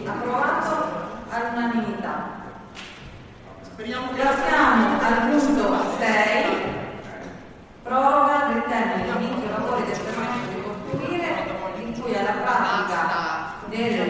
approvato all'unanimità. Speriamo che Passiamo al punto 6, proroga del termine di inizio lavori del permesso di costruire, in cui alla pratica del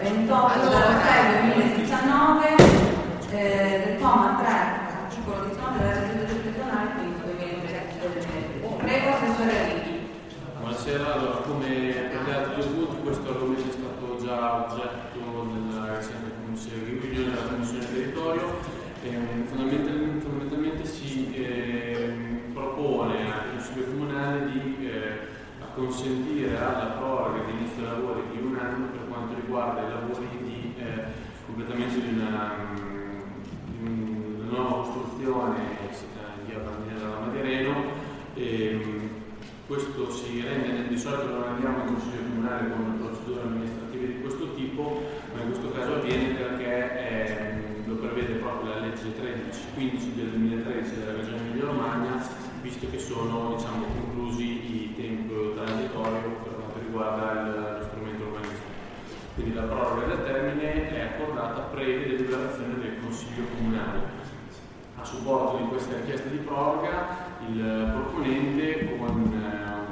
28/06/2019 del comma 3, articolo 19 della legge gestionale 15/2020. Prego, assessore Righi. Buonasera, allora come per gli altri punti questo argomento è stato già oggetto nella recente riunione della Commissione Territorio. Fondamentalmente si propone al Consiglio Comunale di consentire alla proroga di inizio lavori di un anno per quanto riguarda i lavori di completamento di una nuova costruzione di via della Madireno. Questo si rende, di solito non andiamo al Consiglio Comunale con procedure amministrative di questo tipo, ma in questo caso avviene perché lo prevede proprio la legge 15 del 2013 della Regione Emilia-Romagna, visto che sono conclusi i tempi transitori per quanto riguarda lo strumento urbanistico. Quindi la proroga del termine è accordata previa deliberazione del Consiglio Comunale. A supporto di questa richiesta di proroga il proponente con una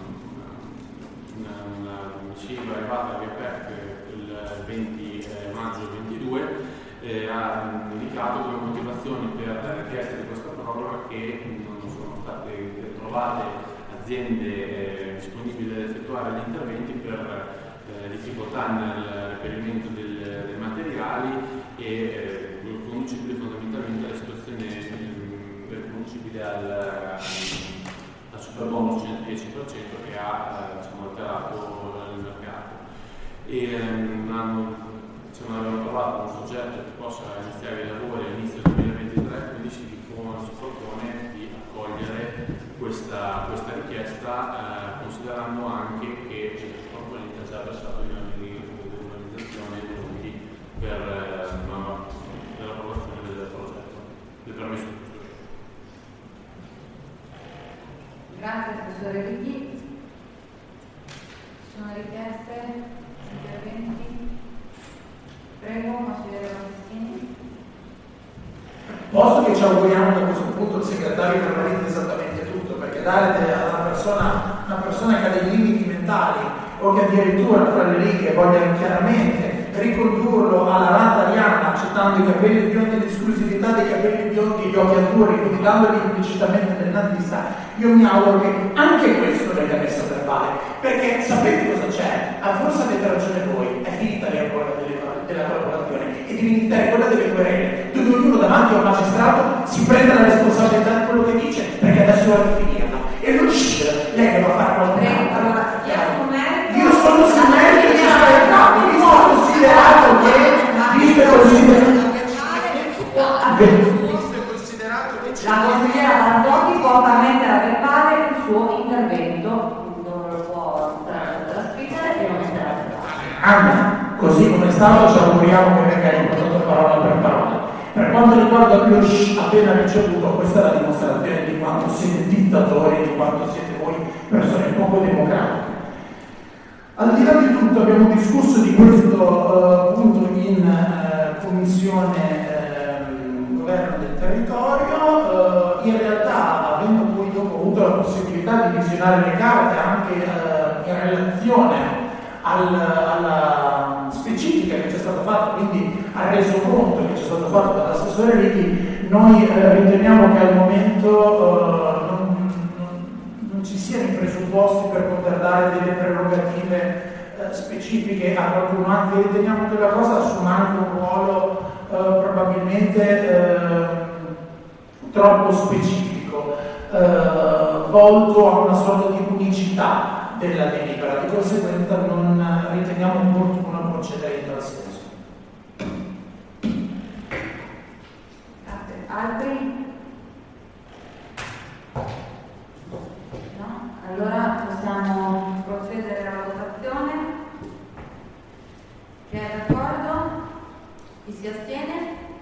missiva arrivata via PEC il 20 maggio 2022 ha indicato come motivazioni per la richiesta di questa proroga che non sono state trovate aziende disponibili ad effettuare gli interventi per difficoltà nel reperimento dei materiali e riconducibili fondamentalmente alla situazione riconducibile al superbonus 110% che ha alterato il mercato. Non abbiamo trovato un soggetto che possa iniziare i lavori all'inizio del 2023, quindi si propone di accogliere questa richiesta, considerando anche che il proponente ha già versato gli oneri di urbanizzazione dovuti per l'approvazione del progetto, del permesso di costruire. Grazie, assessore Righi. Sono richieste interventi? Prego, consigliere Battistini. Posto che ci auguriamo che a questo punto il segretario verbalizzi esattamente tutto, perché dare a una persona che ha dei limiti mentali o che addirittura fra le righe voglia chiaramente ricondurlo alla rata ariana accettando i capelli biondi, l'esclusività dei capelli biondi e gli occhi azzurri, quindi dandogli implicitamente del nazista, io mi auguro che anche questo venga messo a verbale, perché sapete cosa c'è? Forse avete ragione voi, è finita l'epoca della collaborazione e deve iniziare quella delle querele, dove ognuno davanti a un magistrato si prende la responsabilità di quello che dice, perché adesso vuole finirla. E non uscire, lei deve fare qualcosa. Io sono sul merito e ci sta il capo, visto considerato che la consigliera Barzotti può far mettere a verbale il suo intervento, non lo può trascrivere e lo mettere a verbale. Così come è stato ci auguriamo che venga riprodotto parola per parola. Per quanto riguarda il appena ricevuto, questa è la dimostrazione di quanto siete dittatori e di quanto siete voi persone poco democratiche. Al di là di tutto abbiamo discusso di questo punto in commissione governo del territorio, in realtà avendo poi dopo avuto la possibilità di visionare le carte anche in relazione alla specifica che c'è stata fatta, quindi al resoconto che c'è stato fatto dall'assessore Righi, noi riteniamo che al momento non ci siano i presupposti per poter dare delle prerogative specifiche a qualcuno, anzi riteniamo che la cosa assuma anche un ruolo probabilmente troppo specifico, volto a una sorta di unicità della delibera, di conseguenza non riteniamo opportuno procedere in tal senso. Grazie. Altri? No? Allora possiamo procedere alla votazione. Chi è d'accordo? Chi si astiene?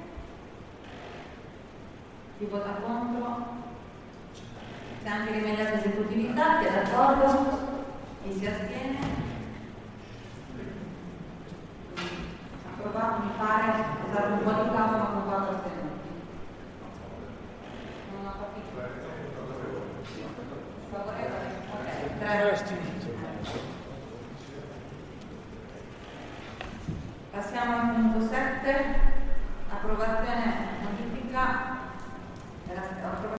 Chi vota contro? C'è anche rimediata esecutività, chi è d'accordo? Chi si astiene? approvato, mi pare, è stato un po' di caso ma con 4 astenuti. Non ho capito. Favorevole? Ok, 3. Passiamo al punto 7, approvazione modifica